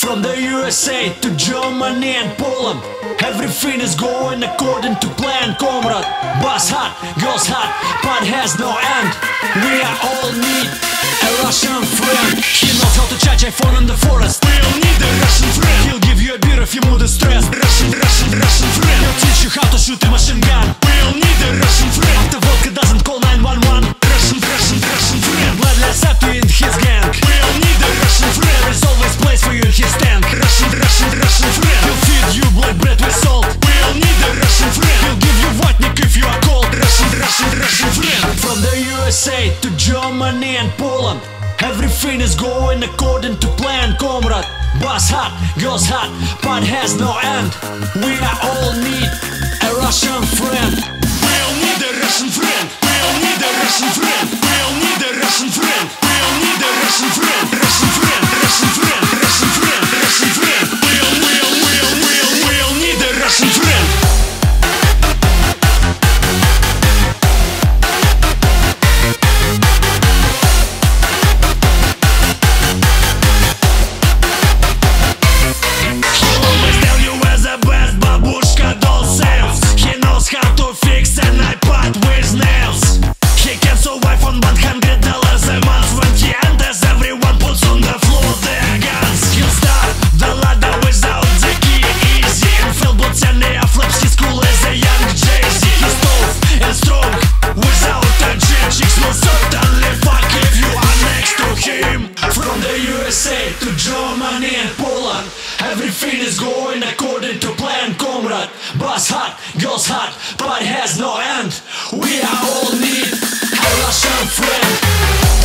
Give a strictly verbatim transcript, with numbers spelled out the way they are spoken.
From the U S A to Germany and Poland, everything is going according to plan, comrade. Boss hot, girls hot, but has no end. We are all need a Russian friend. He knows how to charge iPhone in the forest. We'll need a Russian friend. He'll give you a beer if your mood is stressed. Russian, Russian, Russian friend. He'll teach you how to shoot a machine gun. We'll need a Russian friend. After vodka doesn't call nine one one. Russian, Russian, Russian friend. Gladly accept you in his gang. We'll need a Russian friend. There is always place for you in his tank. Russian, Russian, Russian friend. He'll feed you black bread with salt. We'll need a Russian friend. He'll give you vodnik if you are cold. Russian, Russian, Russian friend. From the U S A to Germany and Poland, everything is going according to plan, comrade. Boss hot, girls hot, but has no end. We are all need a Russian friend. We'll need a Russian friend. We'll need a Russian friend. We'll need a Russian friend. We'll need a Russian friend. Russian friend. Russian friend. Russian friend. Russian friend. We'll, we'll, we'll, we'll, we'll need a Russian friend. To Germany and Poland, everything is going according to plan, comrade. Boss hot, girls hot, but has no end. We are all need a Russian friend.